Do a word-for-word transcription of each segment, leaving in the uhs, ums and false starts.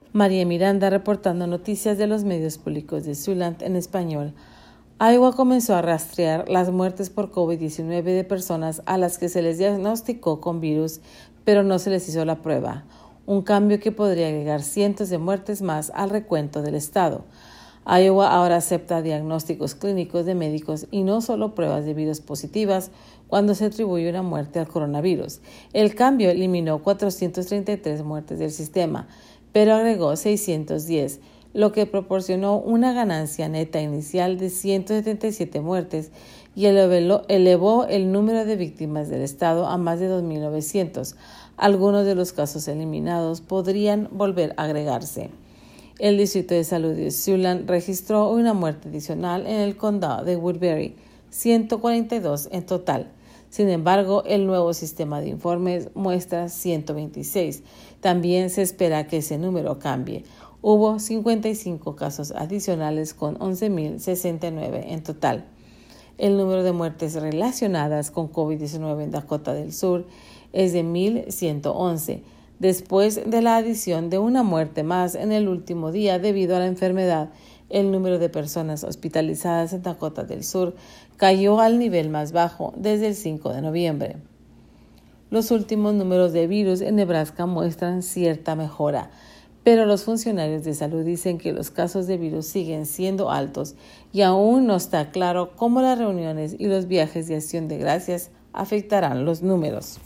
María Miranda reportando noticias de los medios públicos de Siouxland en español. Iowa comenzó a rastrear las muertes por COVID diecinueve de personas a las que se les diagnosticó con virus, pero no se les hizo la prueba. Un cambio que podría agregar cientos de muertes más al recuento del estado. Iowa ahora acepta diagnósticos clínicos de médicos y no solo pruebas de virus positivas cuando se atribuye una muerte al coronavirus. El cambio eliminó cuatrocientas treinta y tres muertes del sistema, pero agregó seiscientas diez, lo que proporcionó una ganancia neta inicial de ciento setenta y siete muertes y elevó, elevó el número de víctimas del estado a más de dos mil novecientos. Algunos de los casos eliminados podrían volver a agregarse. El Distrito de Salud de Siouxland registró una muerte adicional en el condado de Woodbury, ciento cuarenta y dos en total. Sin embargo, el nuevo sistema de informes muestra ciento veintiséis. También se espera que ese número cambie. Hubo cincuenta y cinco casos adicionales con once mil sesenta y nueve en total. El número de muertes relacionadas con COVID diecinueve en Dakota del Sur es de mil ciento once, después de la adición de una muerte más en el último día debido a la enfermedad. El número de personas hospitalizadas en Dakota del Sur cayó al nivel más bajo desde el cinco de noviembre. Los últimos números de virus en Nebraska muestran cierta mejora, pero los funcionarios de salud dicen que los casos de virus siguen siendo altos y aún no está claro cómo las reuniones y los viajes de acción de gracias afectarán los números.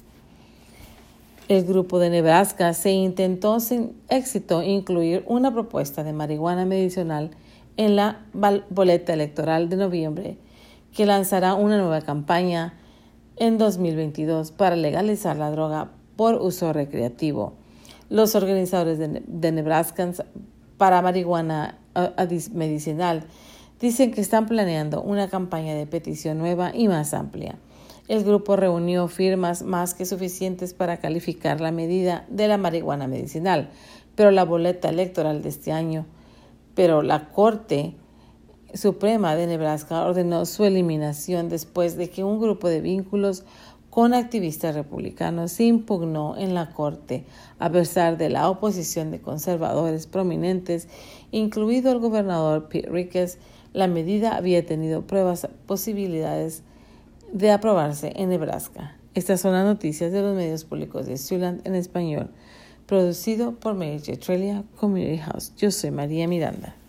El grupo de Nebraska se intentó sin éxito incluir una propuesta de marihuana medicinal en la boleta electoral de noviembre, que lanzará una nueva campaña en dos mil veintidós para legalizar la droga por uso recreativo. Los organizadores de, de Nebraska para marihuana uh, medicinal dicen que están planeando una campaña de petición nueva y más amplia. El grupo reunió firmas más que suficientes para calificar la medida de la marihuana medicinal, pero la boleta electoral de este año, pero la Corte Suprema de Nebraska ordenó su eliminación después de que un grupo de vínculos con activistas republicanos se impugnó en la Corte, a pesar de la oposición de conservadores prominentes, incluido el gobernador Pete Ricketts. La medida había tenido pruebas posibilidades de aprobarse en Nebraska. Estas son las noticias de los medios públicos de Siouxland en español, producido por Mary J. Trelia Community House. Yo soy María Miranda.